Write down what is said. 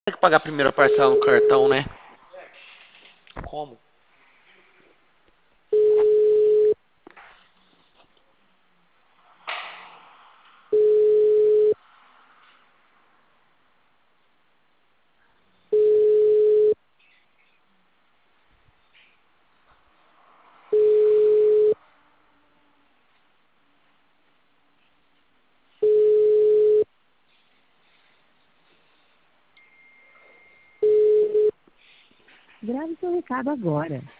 Tem que pagar a primeira parcela no cartão, né? Como? Grave seu recado agora.